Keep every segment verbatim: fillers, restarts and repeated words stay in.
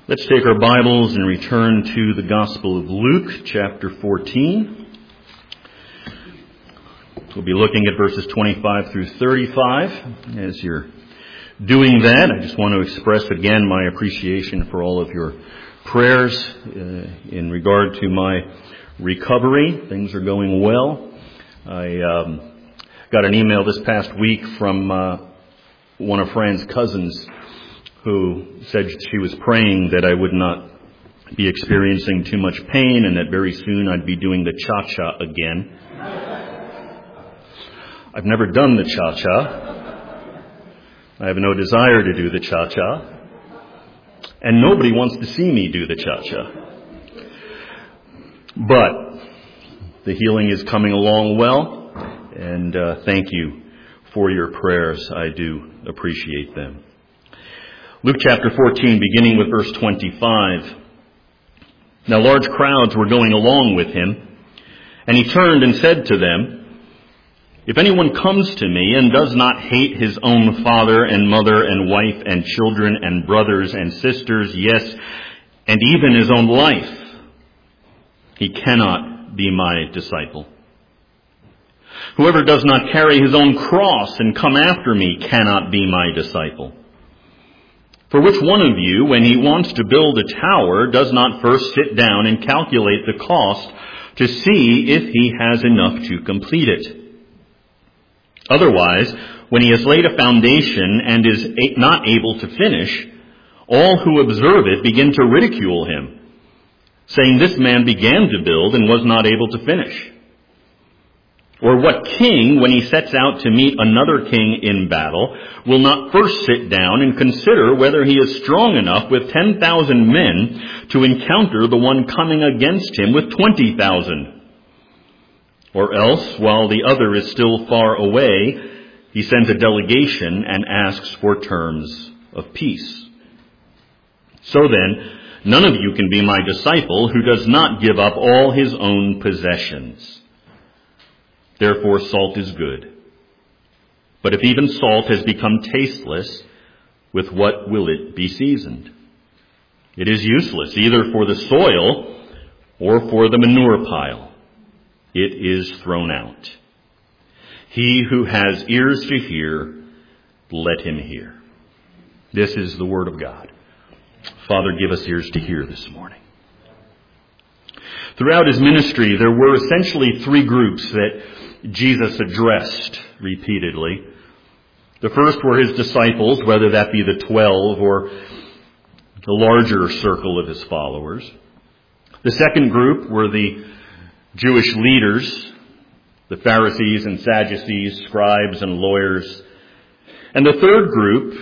Let's take our Bibles and return to the Gospel of Luke, chapter fourteen. We'll be looking at verses twenty-five through thirty-five. As you're doing that, I just want to express again my appreciation for all of your prayers uh, in regard to my recovery. Things are going well. I um, got an email this past week from uh, one of Fran's cousins who said she was praying that I would not be experiencing too much pain and that very soon I'd be doing the cha-cha again. I've never done the cha-cha. I have no desire to do the cha-cha. And nobody wants to see me do the cha-cha. But the healing is coming along well, and uh, thank you for your prayers. I do appreciate them. Luke chapter fourteen, beginning with verse twenty-five. Now large crowds were going along with him, and he turned and said to them, "If anyone comes to me and does not hate his own father and mother and wife and children and brothers and sisters, yes, and even his own life, he cannot be my disciple. Whoever does not carry his own cross and come after me cannot be my disciple. For which one of you, when he wants to build a tower, does not first sit down and calculate the cost to see if he has enough to complete it? Otherwise, when he has laid a foundation and is not able to finish, all who observe it begin to ridicule him, saying, 'This man began to build and was not able to finish.' Or what king, when he sets out to meet another king in battle, will not first sit down and consider whether he is strong enough with ten thousand men to encounter the one coming against him with twenty thousand? Or else, while the other is still far away, he sends a delegation and asks for terms of peace. So then, none of you can be my disciple who does not give up all his own possessions. Therefore, salt is good. But if even salt has become tasteless, with what will it be seasoned? It is useless either for the soil or for the manure pile. It is thrown out. He who has ears to hear, let him hear." This is the word of God. Father, give us ears to hear this morning. Throughout his ministry, there were essentially three groups that Jesus addressed repeatedly. The first were his disciples, whether that be the twelve or the larger circle of his followers. The second group were the Jewish leaders, the Pharisees and Sadducees, scribes and lawyers. And the third group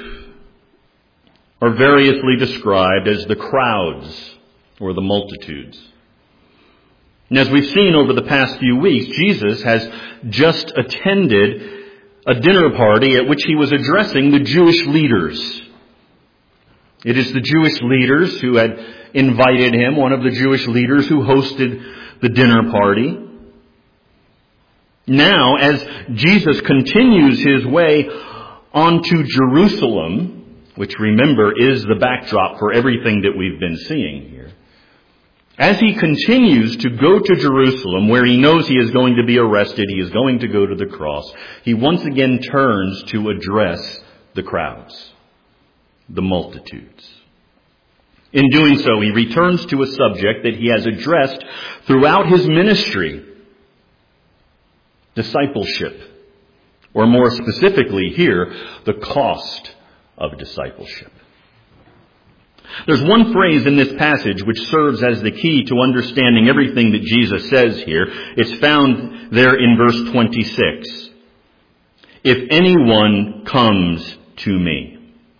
are variously described as the crowds or the multitudes. And as we've seen over the past few weeks, Jesus has just attended a dinner party at which he was addressing the Jewish leaders. It is the Jewish leaders who had invited him, one of the Jewish leaders who hosted the dinner party. Now, as Jesus continues his way onto Jerusalem, which remember is the backdrop for everything that we've been seeing here, as he continues to go to Jerusalem, where he knows he is going to be arrested, he is going to go to the cross, he once again turns to address the crowds, the multitudes. In doing so, he returns to a subject that he has addressed throughout his ministry: discipleship, or more specifically here, the cost of discipleship. There's one phrase in this passage which serves as the key to understanding everything that Jesus says here. It's found there in verse twenty-six. If anyone comes to me.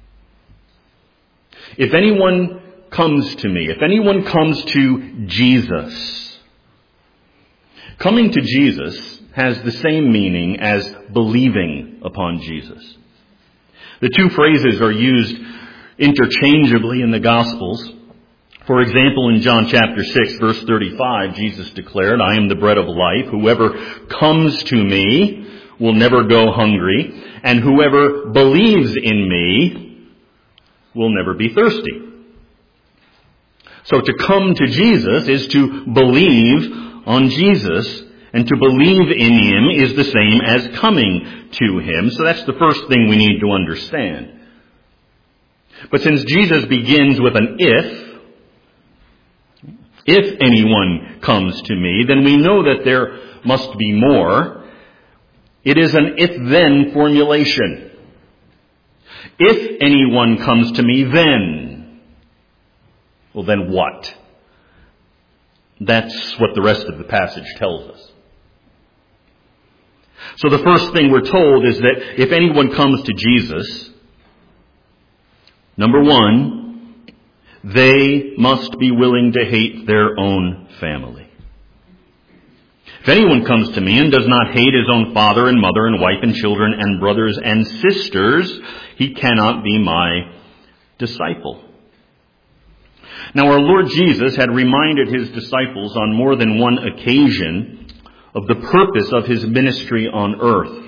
If anyone comes to me. If anyone comes to Jesus. Coming to Jesus has the same meaning as believing upon Jesus. The two phrases are used interchangeably in the Gospels. For example, in John chapter six, verse thirty-five, Jesus declared, "I am the bread of life. Whoever comes to me will never go hungry, and whoever believes in me will never be thirsty." So to come to Jesus is to believe on Jesus, and to believe in Him is the same as coming to Him. So that's the first thing we need to understand. But since Jesus begins with an if, if anyone comes to me, then we know that there must be more. It is an if-then formulation. If anyone comes to me, then. Well, then what? That's what the rest of the passage tells us. So the first thing we're told is that if anyone comes to Jesus, number one, they must be willing to hate their own family. If anyone comes to me and does not hate his own father and mother and wife and children and brothers and sisters, he cannot be my disciple. Now, our Lord Jesus had reminded His disciples on more than one occasion of the purpose of His ministry on earth.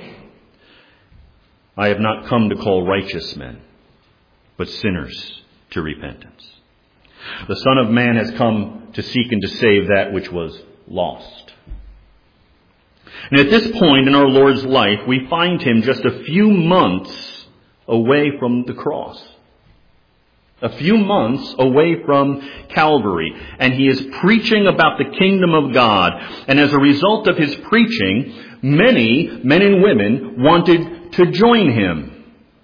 I have not come to call righteous men, but sinners to repentance. The Son of Man has come to seek and to save that which was lost. And at this point in our Lord's life, we find Him just a few months away from the cross. A few months away from Calvary. And He is preaching about the kingdom of God. And as a result of His preaching, many men and women wanted to join Him.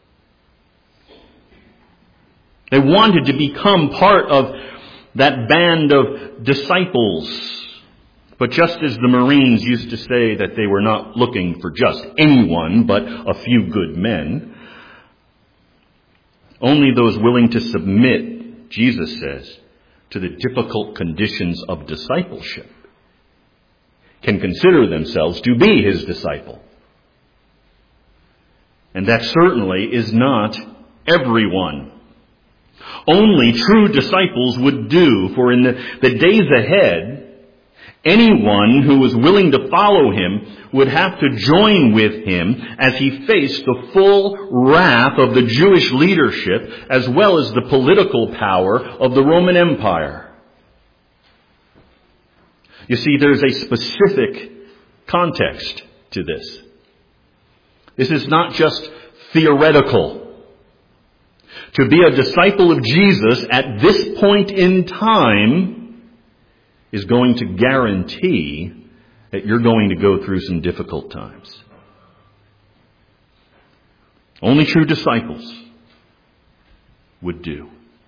They wanted to become part of that band of disciples. But just as the Marines used to say that they were not looking for just anyone, but a few good men, only those willing to submit, Jesus says, to the difficult conditions of discipleship can consider themselves to be His disciple. And that certainly is not everyone. Only true disciples would do, for in the, the days ahead, anyone who was willing to follow Him would have to join with Him as He faced the full wrath of the Jewish leadership as well as the political power of the Roman Empire. You see, there's a specific context to this. This is not just theoretical. To be a disciple of Jesus at this point in time is going to guarantee that you're going to go through some difficult times. Only true disciples would do.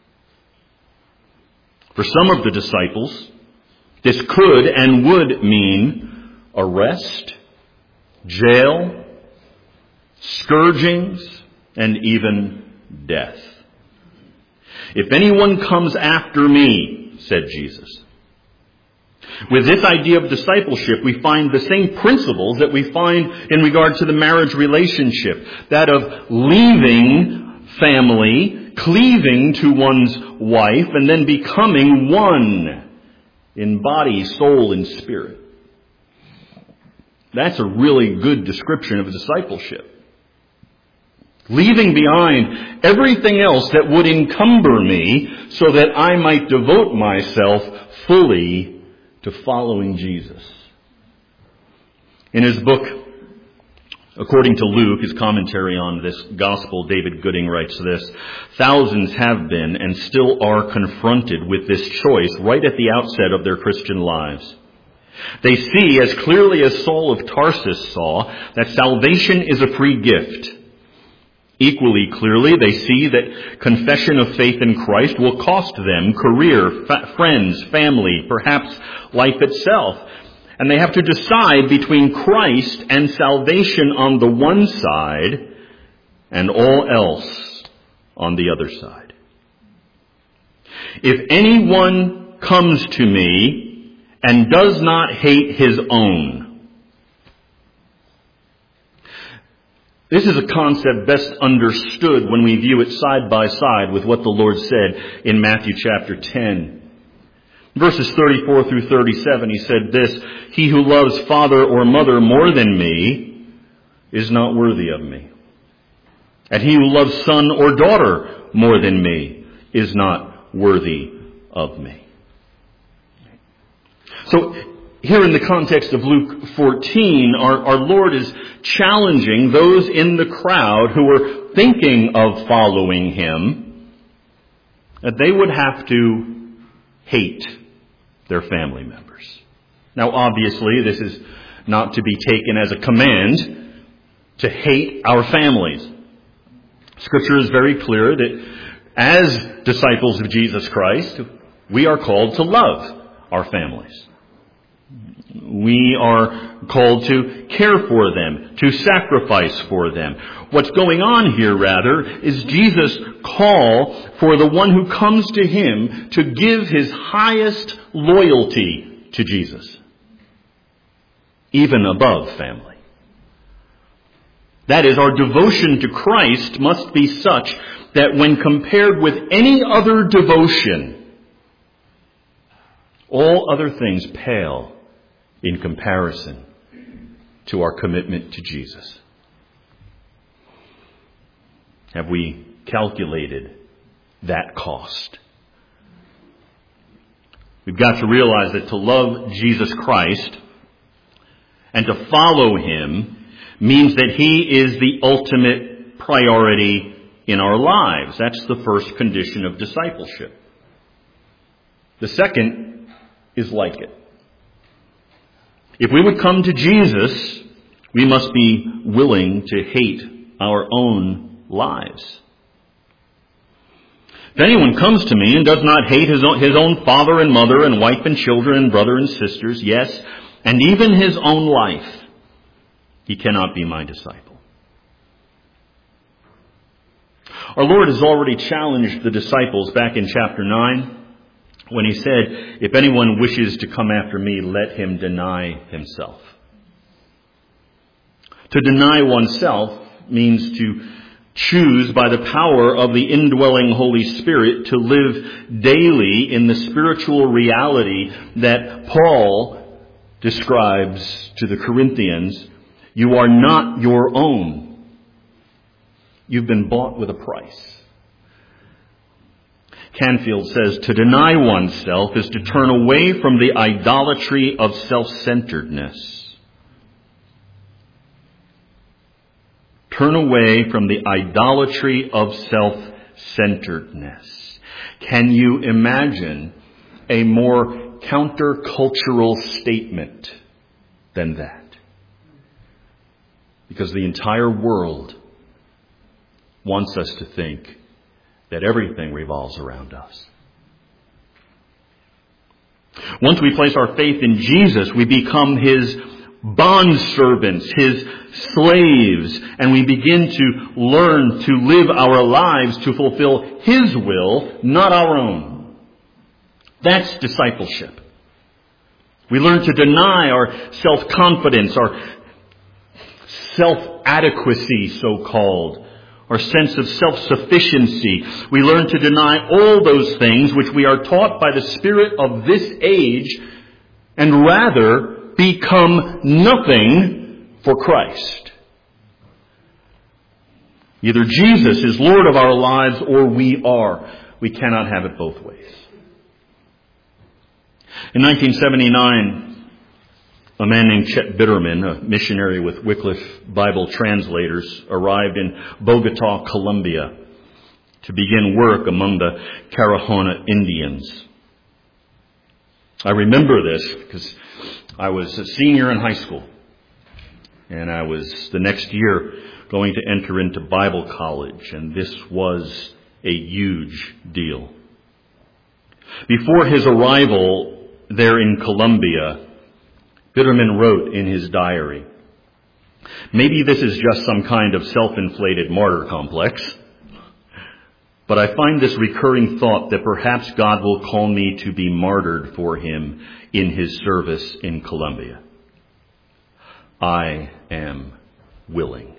For some of the disciples, this could and would mean arrest, jail, scourgings, and even death. If anyone comes after me, said Jesus. With this idea of discipleship, we find the same principles that we find in regard to the marriage relationship. That of leaving family, cleaving to one's wife, and then becoming one in body, soul, and spirit. That's a really good description of discipleship. Leaving behind everything else that would encumber me so that I might devote myself fully to following Jesus. In his book, according to Luke, his commentary on this gospel, David Gooding writes this: thousands have been and still are confronted with this choice right at the outset of their Christian lives. They see, as clearly as Saul of Tarsus saw, that salvation is a free gift. Equally clearly, they see that confession of faith in Christ will cost them career, fa- friends, family, perhaps life itself. And they have to decide between Christ and salvation on the one side and all else on the other side. If anyone comes to me and does not hate his own. This is a concept best understood when we view it side by side with what the Lord said in Matthew chapter ten. Verses thirty-four through thirty-seven, he said this: he who loves father or mother more than me is not worthy of me. And he who loves son or daughter more than me is not worthy of me. So here in the context of Luke fourteen, our, our Lord is challenging those in the crowd who were thinking of following Him that they would have to hate their family members. Now, obviously, this is not to be taken as a command to hate our families. Scripture is very clear that as disciples of Jesus Christ, we are called to love our families. We are called to care for them, to sacrifice for them. What's going on here, rather, is Jesus' call for the one who comes to Him to give his highest loyalty to Jesus, even above family. That is, our devotion to Christ must be such that when compared with any other devotion, all other things pale in comparison to our commitment to Jesus. Have we calculated that cost? We've got to realize that to love Jesus Christ and to follow Him means that He is the ultimate priority in our lives. That's the first condition of discipleship. The second is like it. If we would come to Jesus, we must be willing to hate our own lives. If anyone comes to me and does not hate his own, his own father and mother and wife and children and brother and sisters, yes, and even his own life, he cannot be my disciple. Our Lord has already challenged the disciples back in chapter nine when He said, if anyone wishes to come after me, let him deny himself. To deny oneself means to choose by the power of the indwelling Holy Spirit to live daily in the spiritual reality that Paul describes to the Corinthians. You are not your own. You've been bought with a price. Canfield says, to deny oneself is to turn away from the idolatry of self-centeredness. Turn away from the idolatry of self-centeredness. Can you imagine a more countercultural statement than that? Because the entire world wants us to think that everything revolves around us. Once we place our faith in Jesus, we become His bondservants, His slaves, and we begin to learn to live our lives to fulfill His will, not our own. That's discipleship. We learn to deny our self-confidence, our self-adequacy, so-called, our sense of self-sufficiency. We learn to deny all those things which we are taught by the spirit of this age and rather become nothing for Christ. Either Jesus is Lord of our lives or we are. We cannot have it both ways. In nineteen seventy-nine, a man named Chet Bitterman, a missionary with Wycliffe Bible Translators, arrived in Bogota, Colombia, to begin work among the Carahona Indians. I remember this because I was a senior in high school, and I was the next year going to enter into Bible college, and this was a huge deal. Before his arrival there in Colombia, Bitterman wrote in his diary, maybe this is just some kind of self-inflated martyr complex, but I find this recurring thought that perhaps God will call me to be martyred for Him in His service in Colombia. I am willing.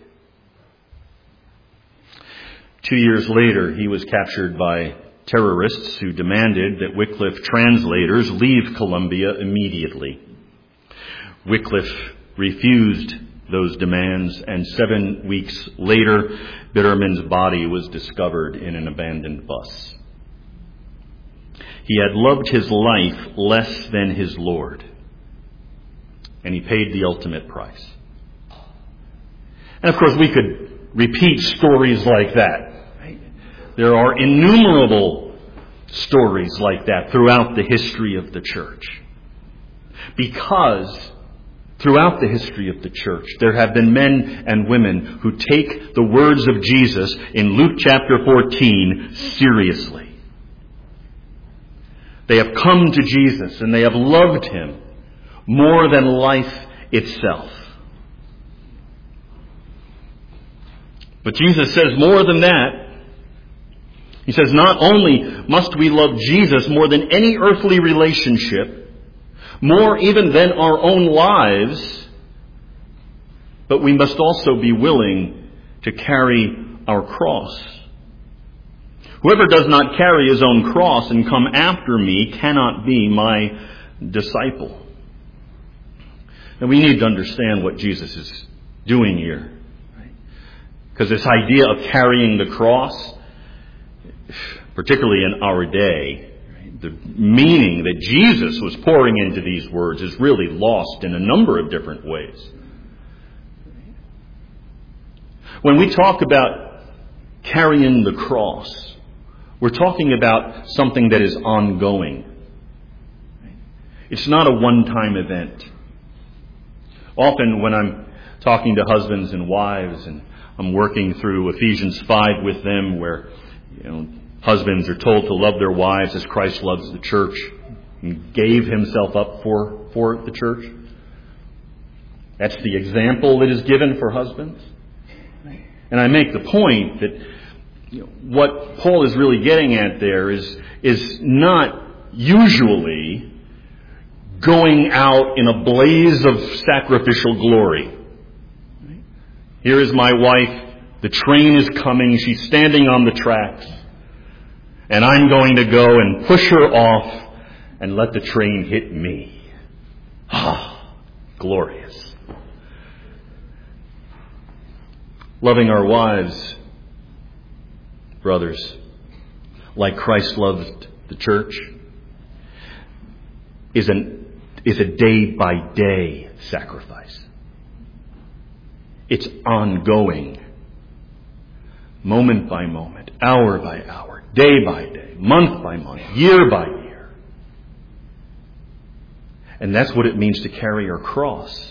Two years later, he was captured by terrorists who demanded that Wycliffe translators leave Colombia immediately. Wycliffe refused those demands, and seven weeks later, Bitterman's body was discovered in an abandoned bus. He had loved his life less than his Lord. and he paid the ultimate price. And of course, we could repeat stories like that. Right? There are innumerable stories like that throughout the history of the church. Because throughout the history of the church, there have been men and women who take the words of Jesus in Luke chapter fourteen seriously. They have come to Jesus and they have loved him more than life itself. But Jesus says more than that. He says not only must we love Jesus more than any earthly relationship, more even than our own lives, but we must also be willing to carry our cross. Whoever does not carry his own cross and come after me cannot be my disciple. And we need to understand what Jesus is doing here. Because this idea of carrying the cross, particularly in our day, the meaning that Jesus was pouring into these words is really lost in a number of different ways. When we talk about carrying the cross, we're talking about something that is ongoing. It's not a one-time event. Often when I'm talking to husbands and wives and I'm working through Ephesians five with them where, you know, husbands are told to love their wives as Christ loves the church and gave himself up for, for the church. That's the example that is given for husbands. And I make the point that, you know, what Paul is really getting at there is, is not usually going out in a blaze of sacrificial glory. Here is my wife. The train is coming. She's standing on the tracks. And I'm going to go and push her off and let the train hit me. Ah, glorious. Loving our wives, brothers, like Christ loved the church, is an is a day-by-day sacrifice. It's ongoing, moment by moment, hour by hour, day by day, month by month, year by year. And that's what it means to carry our cross.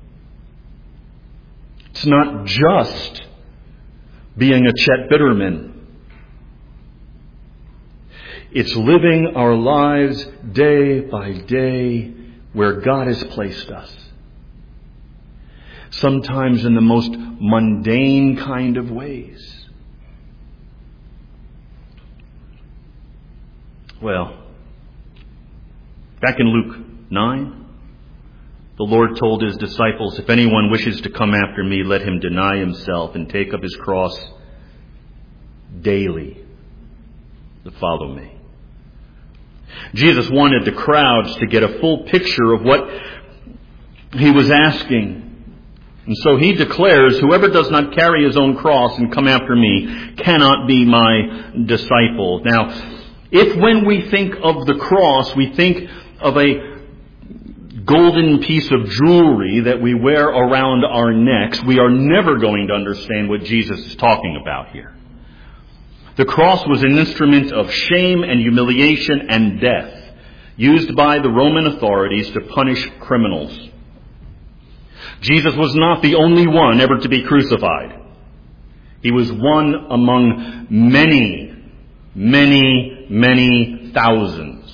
It's not just being a Chet Bitterman. It's living our lives day by day where God has placed us. Sometimes in the most mundane kind of ways. Well, back in Luke nine, the Lord told his disciples, if anyone wishes to come after me, let him deny himself and take up his cross daily to follow me. Jesus wanted the crowds to get a full picture of what he was asking. And so he declares, whoever does not carry his own cross and come after me cannot be my disciple. Now, if when we think of the cross, we think of a golden piece of jewelry that we wear around our necks, we are never going to understand what Jesus is talking about here. The cross was an instrument of shame and humiliation and death, used by the Roman authorities to punish criminals. Jesus was not the only one ever to be crucified. He was one among many, many, many thousands.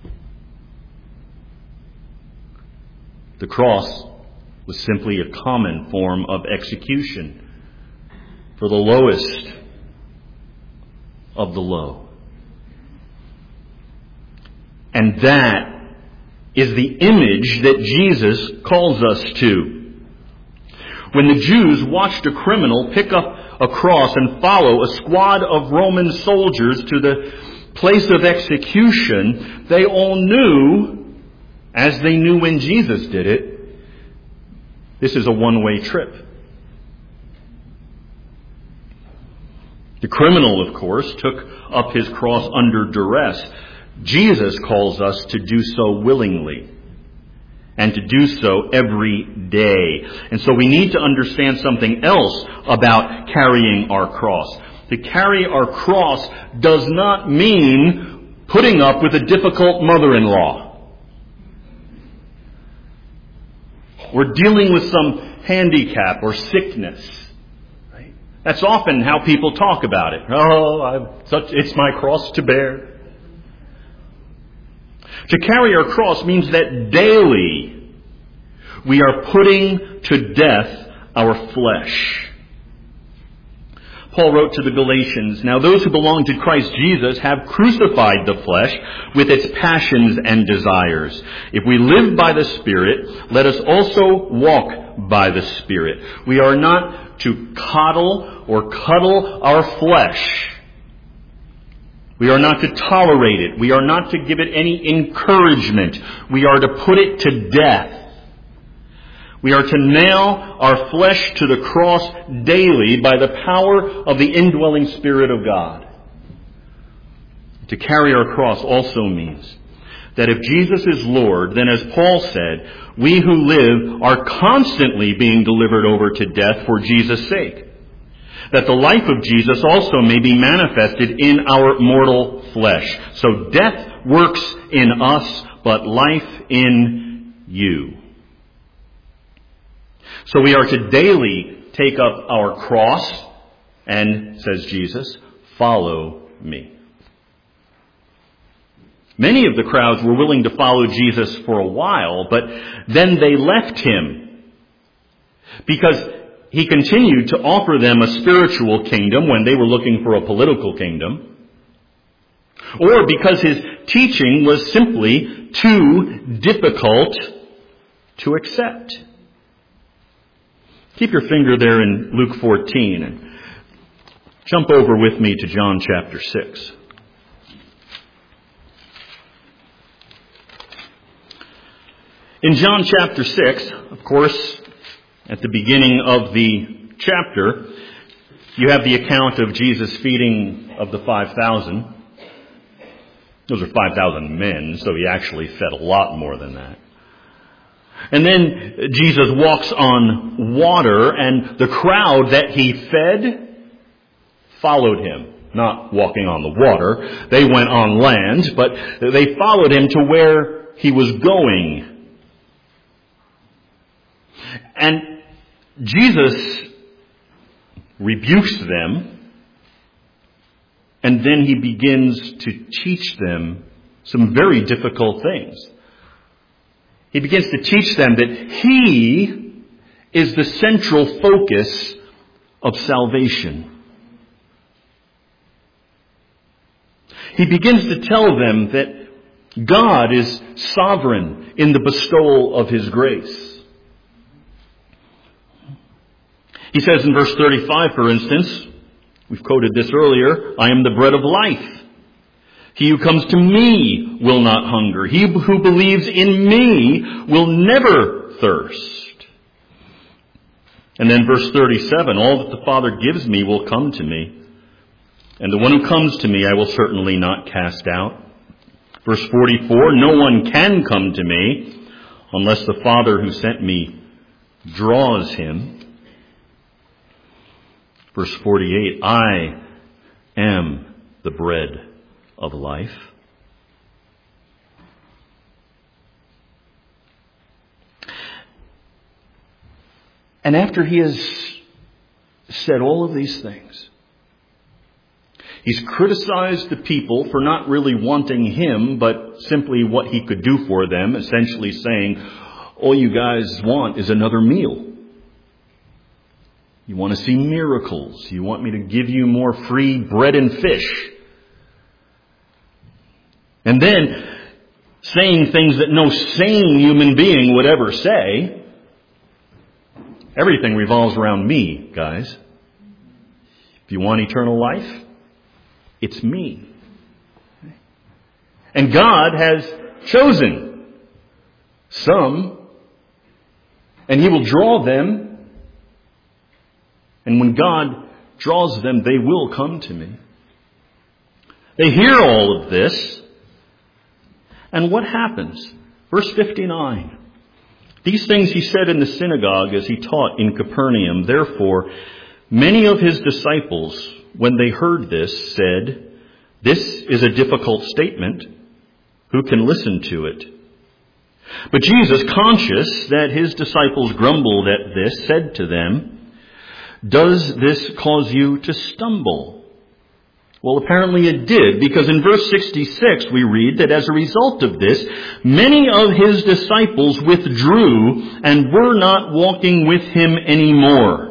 The cross was simply a common form of execution for the lowest of the low. And that is the image that Jesus calls us to. When the Jews watched a criminal pick up a cross and follow a squad of Roman soldiers to the place of execution, they all knew, as they knew when Jesus did it, this is a one-way trip. The criminal, of course, took up his cross under duress. Jesus calls us to do so willingly. and to do so every day. And so we need to understand something else about carrying our cross. To carry our cross does not mean putting up with a difficult mother-in-law. Or dealing with some handicap or sickness. Right? That's often how people talk about it. Oh, I've such, it's my cross to bear. To carry our cross means that daily we are putting to death our flesh. Paul wrote to the Galatians, "Now those who belong to Christ Jesus have crucified the flesh with its passions and desires. If we live by the Spirit, let us also walk by the Spirit." We are not to coddle or cuddle our flesh. We are not to tolerate it. We are not to give it any encouragement. We are to put it to death. We are to nail our flesh to the cross daily by the power of the indwelling Spirit of God. To carry our cross also means that if Jesus is Lord, then as Paul said, we who live are constantly being delivered over to death for Jesus' sake, that the life of Jesus also may be manifested in our mortal flesh. So death works in us, but life in you. So we are to daily take up our cross and, says Jesus, follow me. Many of the crowds were willing to follow Jesus for a while, but then they left him because he continued to offer them a spiritual kingdom when they were looking for a political kingdom, or because his teaching was simply too difficult to accept. Keep your finger there in Luke fourteen and jump over with me to John chapter six. In John chapter six, of course, at the beginning of the chapter, you have the account of Jesus feeding of the five thousand. Those are five thousand men, so he actually fed a lot more than that. And then Jesus walks on water, and the crowd that he fed followed him. Not walking on the water. They went on land, but they followed him to where he was going. And Jesus rebukes them, and then he begins to teach them some very difficult things. He begins to teach them that he is the central focus of salvation. He begins to tell them that God is sovereign in the bestowal of his grace. He says in verse thirty-five, for instance, we've quoted this earlier, I am the bread of life. He who comes to me will not hunger. He who believes in me will never thirst. And then verse thirty-seven, all that the Father gives me will come to me, and the one who comes to me I will certainly not cast out. Verse forty-four, no one can come to me unless the Father who sent me draws him. Verse forty-eight, I am the bread of life. And after he has said all of these things, he's criticized the people for not really wanting him, but simply what he could do for them, essentially saying, all you guys want is another meal. You want to see miracles. You want me to give you more free bread and fish. And then saying things that no sane human being would ever say. Everything revolves around me, guys. If you want eternal life, it's me. And God has chosen some, and he will draw them. And when God draws them, they will come to me. They hear all of this. And what happens? Verse fifty-nine. These things he said in the synagogue as he taught in Capernaum. Therefore, many of his disciples, when they heard this, said, "This is a difficult statement. Who can listen to it?" But Jesus, conscious that his disciples grumbled at this, said to them, "Does this cause you to stumble?" Well, apparently it did, because in verse sixty-six we read that as a result of this, many of his disciples withdrew and were not walking with him anymore.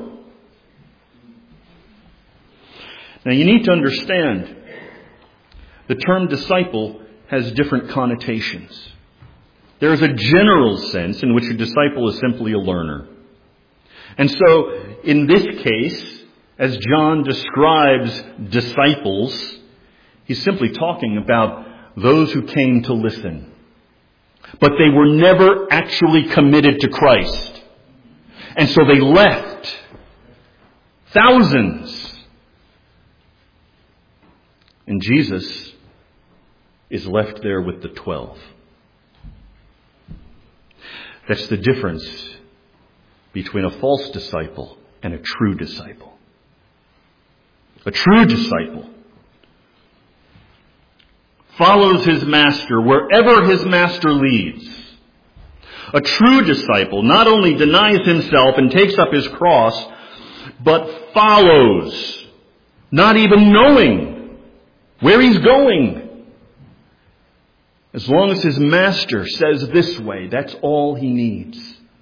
Now you need to understand, the term disciple has different connotations. There is a general sense in which a disciple is simply a learner. And so, in this case, as John describes disciples, he's simply talking about those who came to listen. But they were never actually committed to Christ. And so they left. Thousands. And Jesus is left there with the twelve. That's the difference between a false disciple and a true disciple. A true disciple follows his master wherever his master leads. A true disciple not only denies himself and takes up his cross, but follows, not even knowing where he's going. As long as his master says this way, that's all he needs.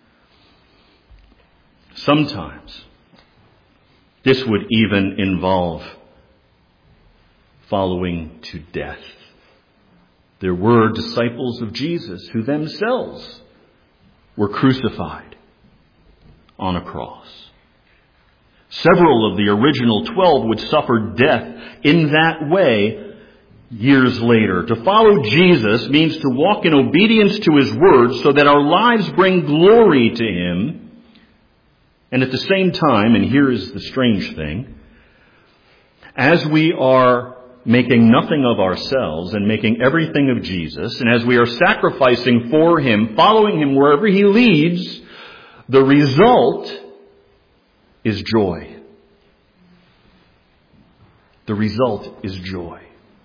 Sometimes this would even involve following to death. There were disciples of Jesus who themselves were crucified on a cross. Several of the original twelve would suffer death in that way years later. To follow Jesus means to walk in obedience to his word so that our lives bring glory to him. And at the same time, and here is the strange thing, as we are making nothing of ourselves and making everything of Jesus, and as we are sacrificing for him, following him wherever he leads, the result is joy. The result is joy.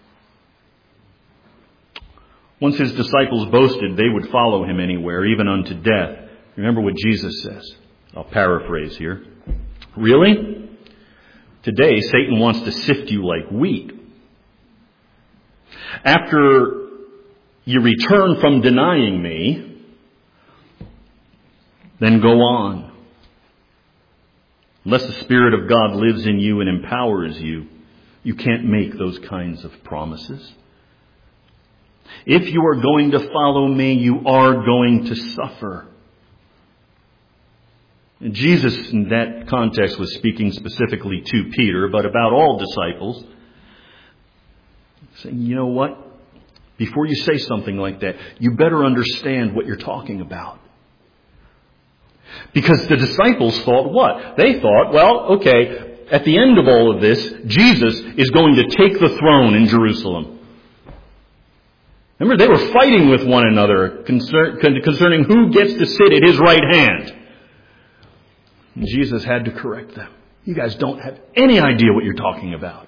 Once his disciples boasted they would follow him anywhere, even unto death. Remember what Jesus says. I'll paraphrase here. Really? Today, Satan wants to sift you like wheat. After you return from denying me, then go on. Unless the Spirit of God lives in you and empowers you, you can't make those kinds of promises. If you are going to follow me, you are going to suffer. And Jesus, in that context, was speaking specifically to Peter, but about all disciples, saying, you know what? Before you say something like that, you better understand what you're talking about. Because the disciples thought what? They thought, well, okay, at the end of all of this, Jesus is going to take the throne in Jerusalem. Remember, they were fighting with one another concerning who gets to sit at his right hand. And Jesus had to correct them. You guys don't have any idea what you're talking about.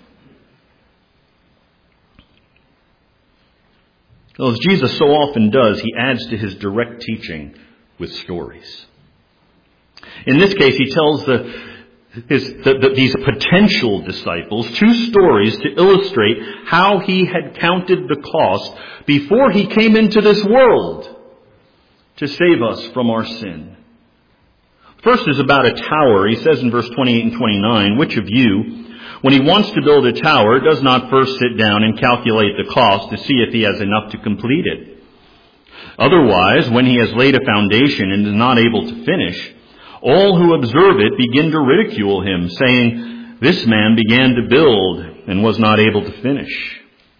Well, as Jesus so often does, he adds to his direct teaching with stories. In this case, he tells the, his, the, the, these potential disciples two stories to illustrate how he had counted the cost before he came into this world to save us from our sin. First is about a tower. He says in verse twenty-eight and twenty-nine, which of you, when he wants to build a tower, does not first sit down and calculate the cost to see if he has enough to complete it? Otherwise, when he has laid a foundation and is not able to finish, all who observe it begin to ridicule him, saying, this man began to build and was not able to finish.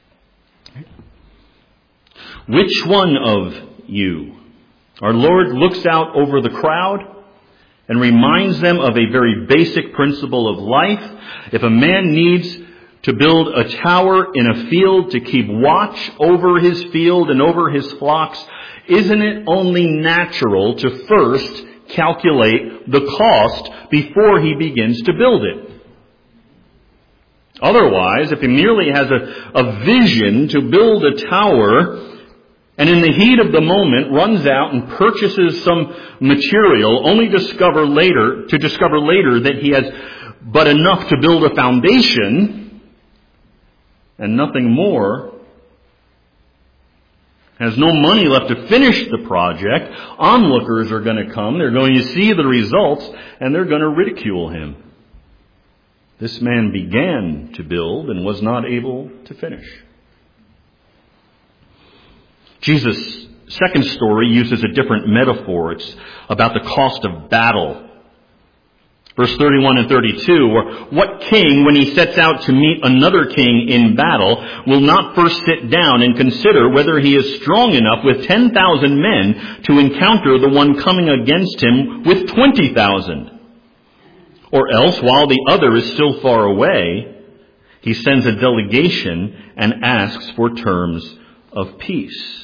Which one of you? Our Lord looks out over the crowd and reminds them of a very basic principle of life. If a man needs to build a tower in a field to keep watch over his field and over his flocks, isn't it only natural to first calculate the cost before he begins to build it? Otherwise, if he merely has a, a vision to build a tower and in the heat of the moment runs out and purchases some material only discover later to discover later that he has but enough to build a foundation and nothing more, has no money left to finish the project, onlookers are going to come, they're going to see the results, and they're going to ridicule him. This man began to build and was not able to finish. Jesus' second story uses a different metaphor. It's about the cost of battle. Verse thirty-one and thirty-two, or what king, when he sets out to meet another king in battle, will not first sit down and consider whether he is strong enough with ten thousand men to encounter the one coming against him with twenty thousand? Or else, while the other is still far away, he sends a delegation and asks for terms of peace.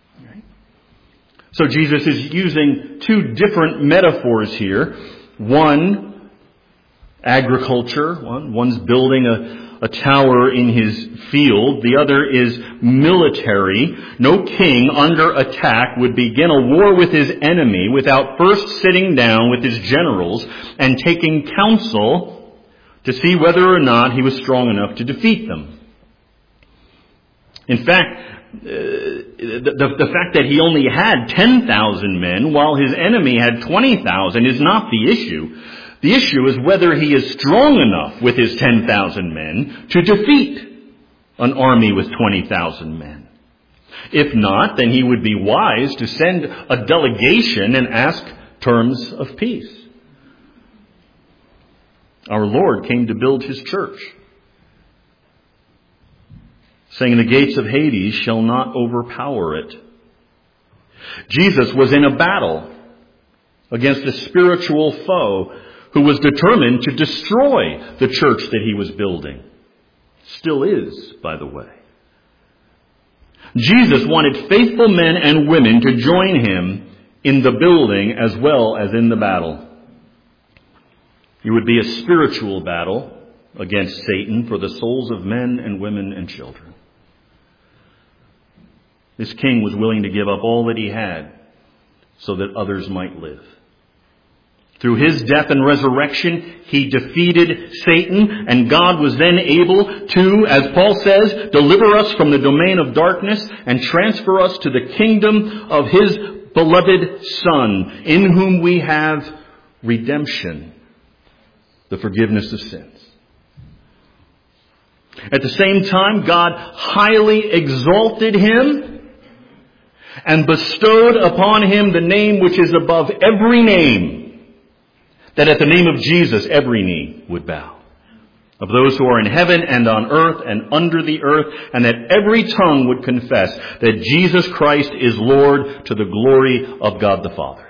So Jesus is using two different metaphors here. One, agriculture. One, one's building a, a tower in his field. The other is military. No king under attack would begin a war with his enemy without first sitting down with his generals and taking counsel to see whether or not he was strong enough to defeat them. In fact, Uh, the, the, the fact that he only had ten thousand men while his enemy had twenty thousand is not the issue. The issue is whether he is strong enough with his ten thousand men to defeat an army with twenty thousand men. If not, then he would be wise to send a delegation and ask terms of peace. Our Lord came to build his church, saying, the gates of Hades shall not overpower it. Jesus was in a battle against a spiritual foe who was determined to destroy the church that he was building. Still is, by the way. Jesus wanted faithful men and women to join him in the building as well as in the battle. It would be a spiritual battle against Satan for the souls of men and women and children. This king was willing to give up all that he had so that others might live. Through his death and resurrection, he defeated Satan, and God was then able to, as Paul says, deliver us from the domain of darkness and transfer us to the kingdom of his beloved Son, in whom we have redemption, the forgiveness of sins. At the same time, God highly exalted him and bestowed upon him the name which is above every name, that at the name of Jesus every knee would bow, of those who are in heaven and on earth and under the earth, and that every tongue would confess that Jesus Christ is Lord, to the glory of God the Father.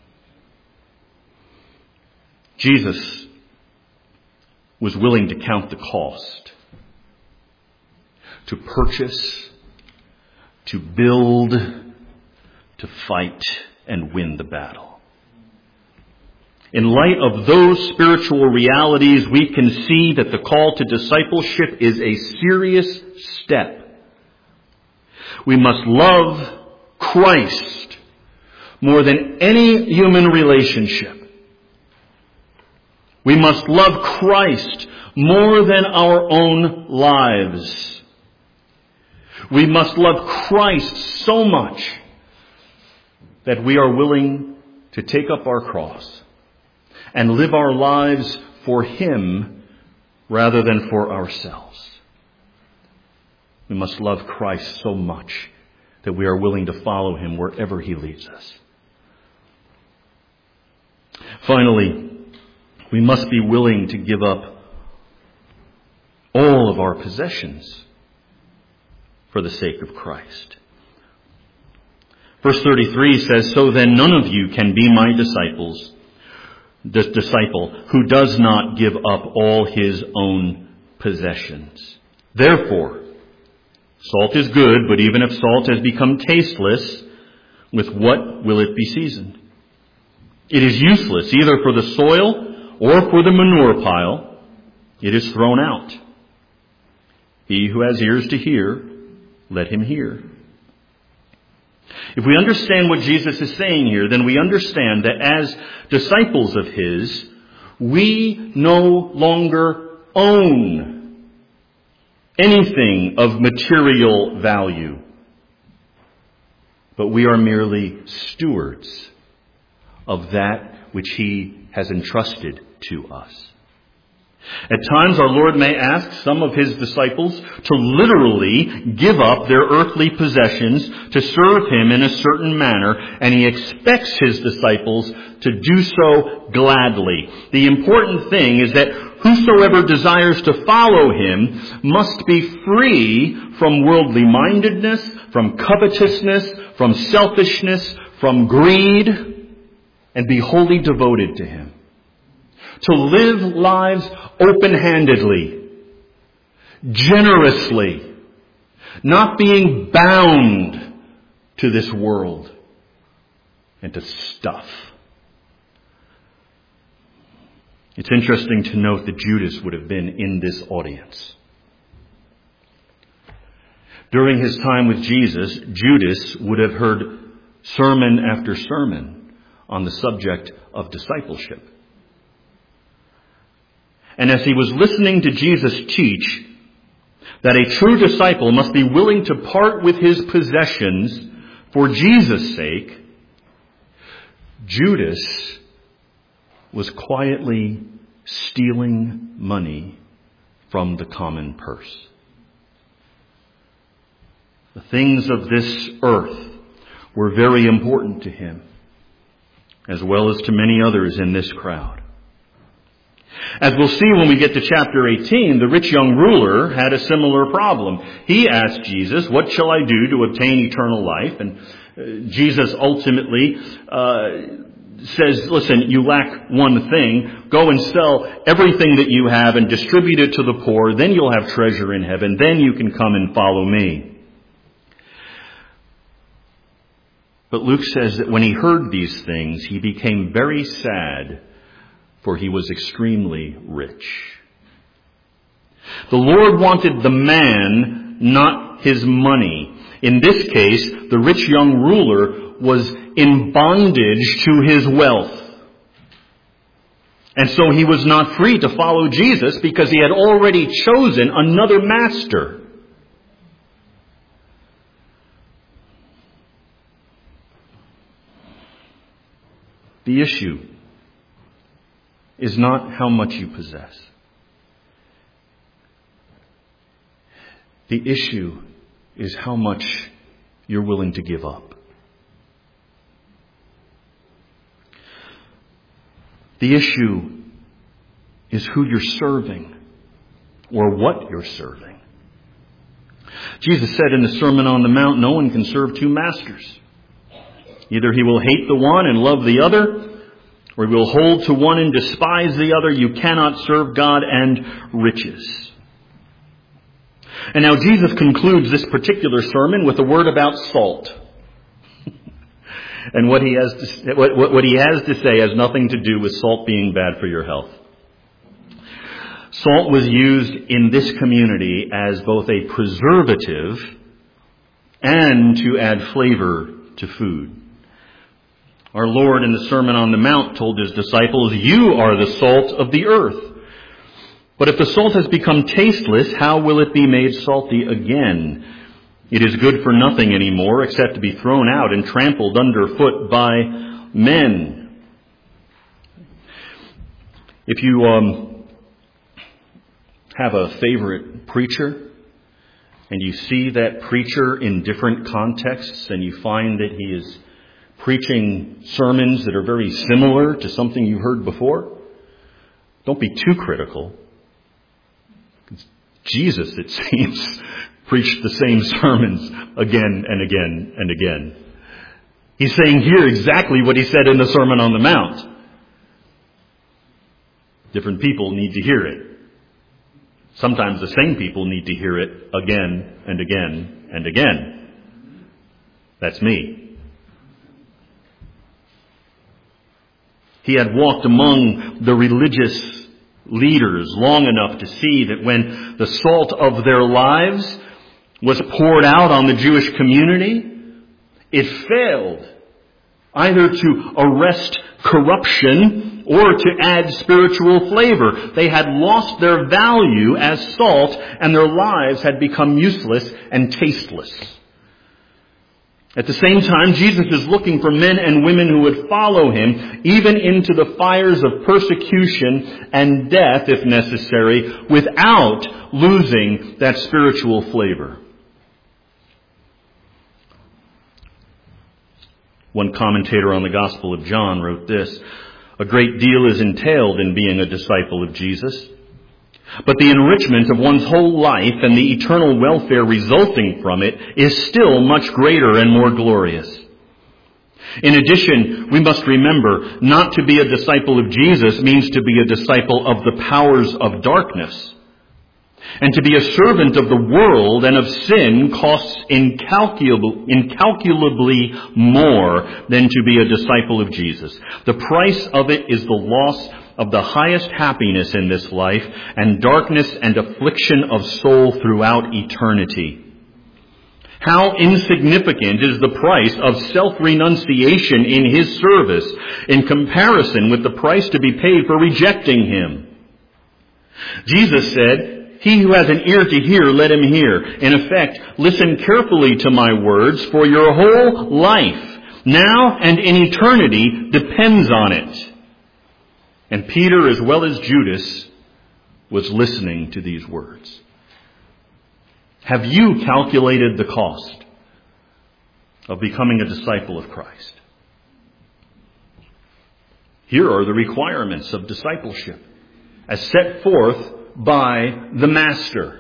Jesus was willing to count the cost, to purchase, to build, to fight and win the battle. In light of those spiritual realities, we can see that the call to discipleship is a serious step. We must love Christ more than any human relationship. We must love Christ more than our own lives. We must love Christ so much that we are willing to take up our cross and live our lives for him rather than for ourselves. We must love Christ so much that we are willing to follow him wherever he leads us. Finally, we must be willing to give up all of our possessions for the sake of Christ. Verse thirty-three says, so then none of you can be my disciples, this disciple who does not give up all his own possessions. Therefore, salt is good, but even if salt has become tasteless, with what will it be seasoned? It is useless either for the soil or for the manure pile. It is thrown out. He who has ears to hear, let him hear. If we understand what Jesus is saying here, then we understand that as disciples of His, we no longer own anything of material value, but we are merely stewards of that which He has entrusted to us. At times our Lord may ask some of His disciples to literally give up their earthly possessions to serve Him in a certain manner, and He expects His disciples to do so gladly. The important thing is that whosoever desires to follow Him must be free from worldly mindedness, from covetousness, from selfishness, from greed, and be wholly devoted to Him. To live lives open-handedly, generously, not being bound to this world and to stuff. It's interesting to note that Judas would have been in this audience. During his time with Jesus, Judas would have heard sermon after sermon on the subject of discipleship. And as he was listening to Jesus teach that a true disciple must be willing to part with his possessions for Jesus' sake, Judas was quietly stealing money from the common purse. The things of this earth were very important to him, as well as to many others in this crowd. As we'll see when we get to chapter eighteen, the rich young ruler had a similar problem. He asked Jesus, "What shall I do to obtain eternal life?" And uh, Jesus ultimately uh, says, "Listen, you lack one thing. Go and sell everything that you have and distribute it to the poor. Then you'll have treasure in heaven. Then you can come and follow me." But Luke says that when he heard these things, he became very sad, for he was extremely rich. The Lord wanted the man, not his money. In this case, the rich young ruler was in bondage to his wealth. And so he was not free to follow Jesus because he had already chosen another master. The issue is not how much you possess. The issue is how much you're willing to give up. The issue is who you're serving or what you're serving. Jesus said in the Sermon on the Mount, no one can serve two masters. Either he will hate the one and love the other, or he will hold to one and despise the other. You cannot serve God and riches. And now Jesus concludes this particular sermon with a word about salt. And what he has to, what, what he has to say has nothing to do with salt being bad for your health. Salt was used in this community as both a preservative and to add flavor to food. Our Lord in the Sermon on the Mount told his disciples, "You are the salt of the earth. But if the salt has become tasteless, how will it be made salty again? It is good for nothing anymore except to be thrown out and trampled underfoot by men." If you um, have a favorite preacher and you see that preacher in different contexts and you find that he is preaching sermons that are very similar to something you heard before, don't be too critical. Jesus, it seems, preached the same sermons again and again and again. He's saying here exactly what he said in the Sermon on the Mount. Different people need to hear it. Sometimes the same people need to hear it again and again and again. That's me. He had walked among the religious leaders long enough to see that when the salt of their lives was poured out on the Jewish community, it failed either to arrest corruption or to add spiritual flavor. They had lost their value as salt, and their lives had become useless and tasteless. At the same time, Jesus is looking for men and women who would follow him, even into the fires of persecution and death, if necessary, without losing that spiritual flavor. One commentator on the Gospel of John wrote this: "A great deal is entailed in being a disciple of Jesus, but the enrichment of one's whole life and the eternal welfare resulting from it is still much greater and more glorious. In addition, we must remember, not to be a disciple of Jesus means to be a disciple of the powers of darkness. And to be a servant of the world and of sin costs incalculable, incalculably more than to be a disciple of Jesus. The price of it is the loss of the highest happiness in this life and darkness and affliction of soul throughout eternity. How insignificant is the price of self-renunciation in his service in comparison with the price to be paid for rejecting him." Jesus said, "He who has an ear to hear, let him hear. In effect, listen carefully to my words, for your whole life, now and in eternity, depends on it." And Peter, as well as Judas, was listening to these words. Have you calculated the cost of becoming a disciple of Christ? Here are the requirements of discipleship as set forth by the Master.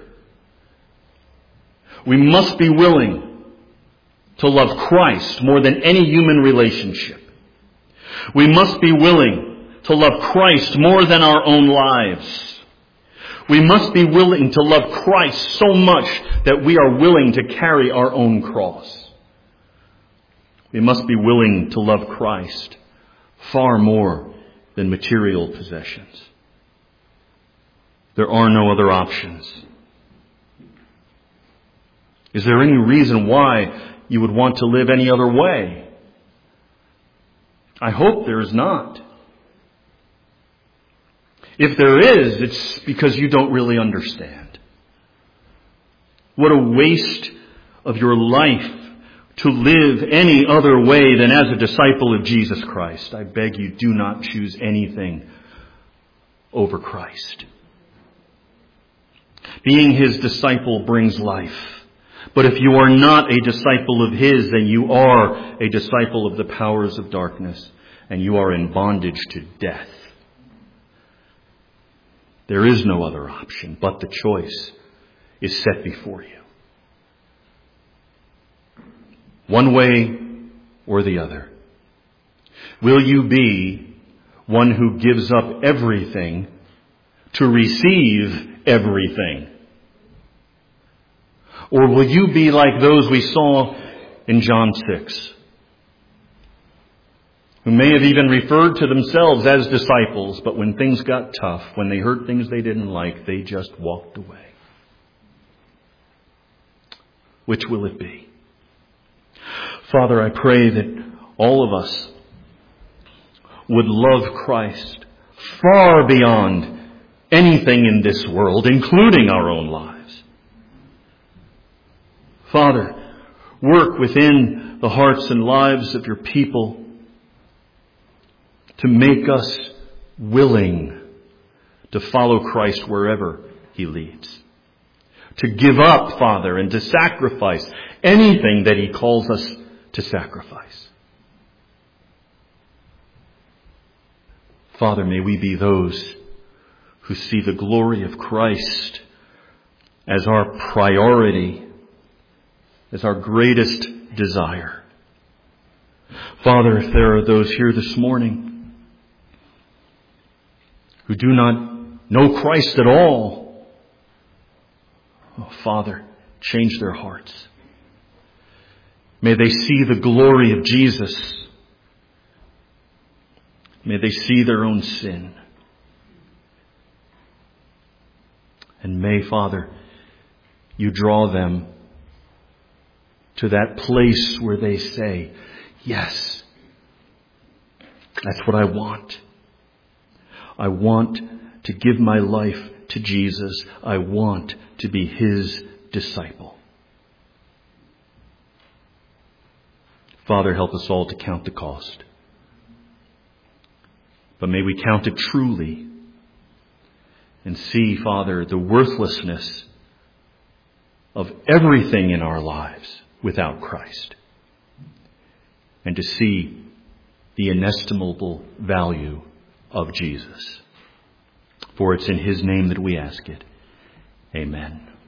We must be willing to love Christ more than any human relationship. We must be willing to love Christ more than our own lives. We must be willing to love Christ so much that we are willing to carry our own cross. We must be willing to love Christ far more than material possessions. There are no other options. Is there any reason why you would want to live any other way? I hope there is not. If there is, it's because you don't really understand. What a waste of your life to live any other way than as a disciple of Jesus Christ. I beg you, do not choose anything over Christ. Being his disciple brings life. But if you are not a disciple of his, then you are a disciple of the powers of darkness, and you are in bondage to death. There is no other option, but the choice is set before you. One way or the other. Will you be one who gives up everything to receive everything? Or will you be like those we saw in John six, who may have even referred to themselves as disciples, but when things got tough, when they heard things they didn't like, they just walked away? Which will it be? Father, I pray that all of us would love Christ far beyond anything in this world, including our own lives. Father, work within the hearts and lives of your people to make us willing to follow Christ wherever he leads. To give up, Father, and to sacrifice anything that he calls us to sacrifice. Father, may we be those who see the glory of Christ as our priority, as our greatest desire. Father, if there are those here this morning who do not know Christ at all, Oh, Father, change their hearts. May they see the glory of Jesus. May they see their own sin. And may, Father, you draw them to that place where they say, yes, that's what I want. I want to give my life to Jesus. I want to be His disciple. Father, help us all to count the cost. But may we count it truly and see, Father, the worthlessness of everything in our lives without Christ. And to see the inestimable value of Jesus. For it's in His name that we ask it. Amen.